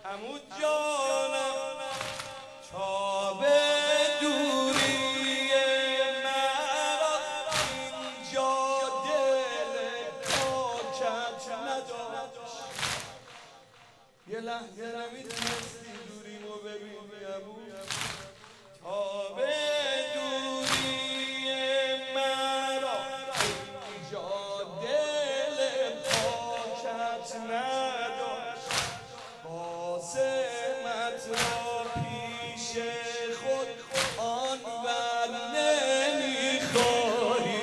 عمو جانم تا به دوری مرا اینجا دل پاکت نداشت. یه لحظه نمیتونستی دوریمو ببینی عمو، تا به دوری مرا اینجا دل پاکت نداشت. قاسمت را پیش خود آنور نمیخواهی،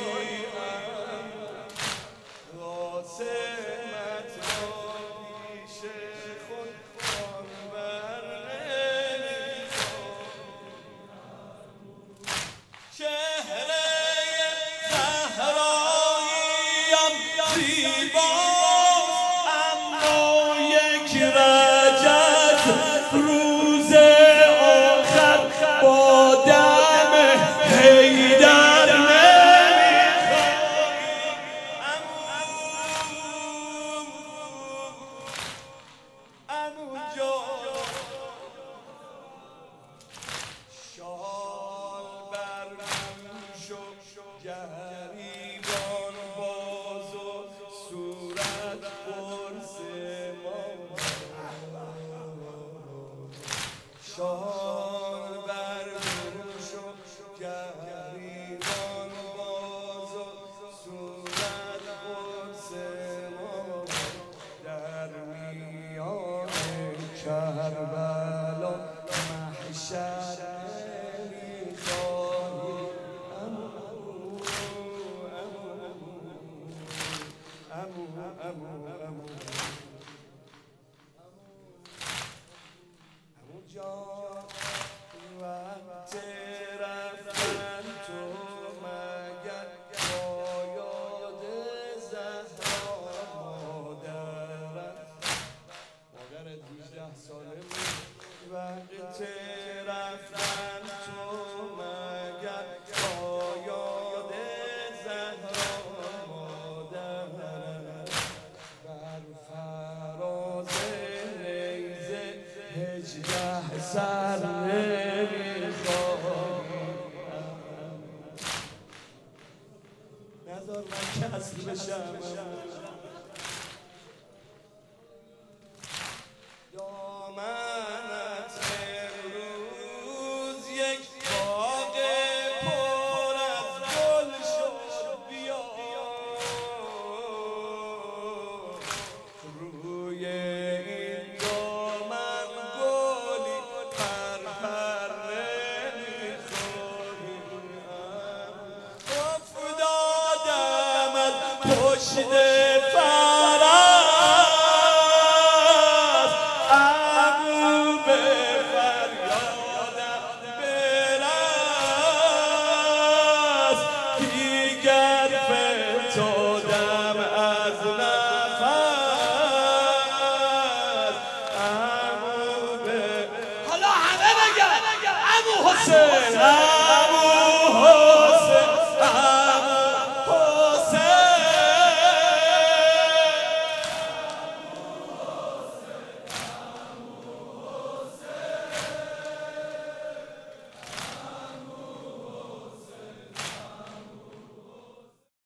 قاسمت را پیش خود آنور نمیخواهی. چهره زهراییم زیباست، اما یک رجب روز آخر با دم حیدر نمیخواهی. عمو جان شال بر دوش و گریبان باز و صورت قرص ما، شال بر دوش و گریبان باز و صورت قرص ما، در میان کربلا محشر نمیخواهی. عمو جان وقت رفتن تو مگر با یاد زهرا مادرت 18 ساله بود. وقت رفتن تو مگر با یاد زهرا مادرت بر فراز نیزه 18 سر نمیخواهی. نذار من کسر بشم.